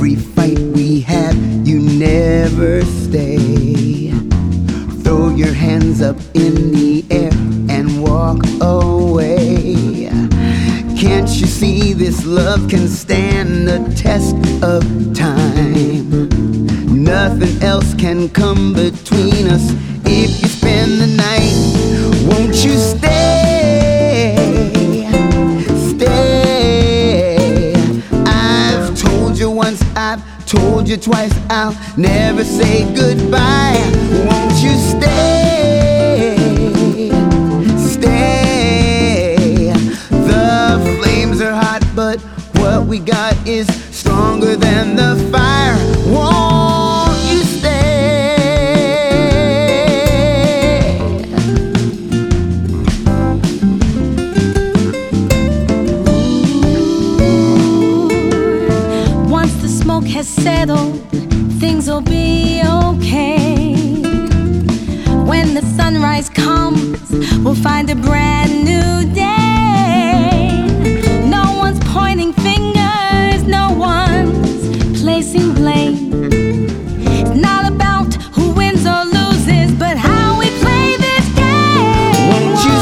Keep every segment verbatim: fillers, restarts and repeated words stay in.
every fight we have, you never stay. Throw your hands up in the air and walk away. Can't you see this love can stand the test of time? Nothing else can come between us if you spend the night. Won't you stay? Stay. I've told you once, I've told you twice, I'll never say goodbye. Won't you stay? Stay. The flames are hot, but what we got is stronger than the fire. Won't you stay? Once the smoke has settled, things will be okay. When the sunrise comes, we'll find a brand new day. No one's pointing fingers, no one's placing blame. It's not about who wins or loses, but how we play this game. Won't you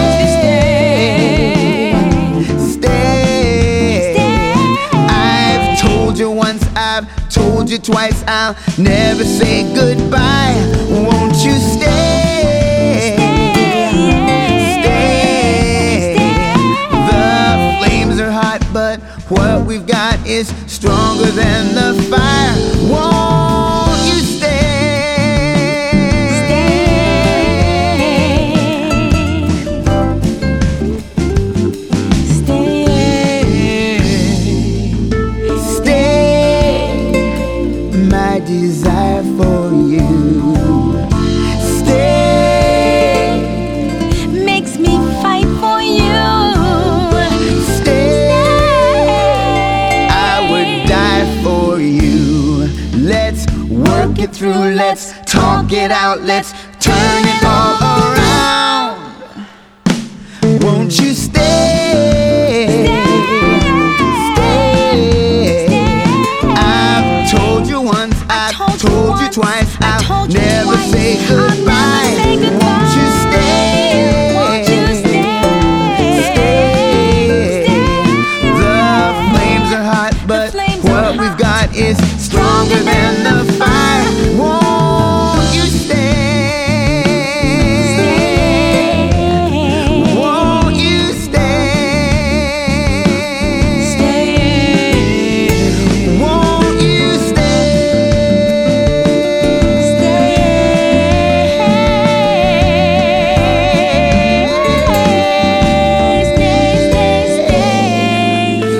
stay? Stay. Stay. I've told you once, I've told you twice, I'll never say goodbye. Won't you stay? Stay. The flames are hot, but what we've got is stronger than the fire. Won't you stay? My desire for you. Stay. Makes me fight for you. Stay. I would die for you. Let's work it through, let's talk it out, let's turn it all around. Won't you stay? Told you twice, I'll never say goodbye. Won't you stay? Won't you stay? Stay. The flames are hot, but what we've got is stronger than the fire. Won't you stay? Won't you stay? Won't you stay?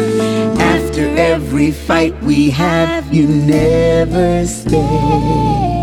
Every fight we have, you never stay.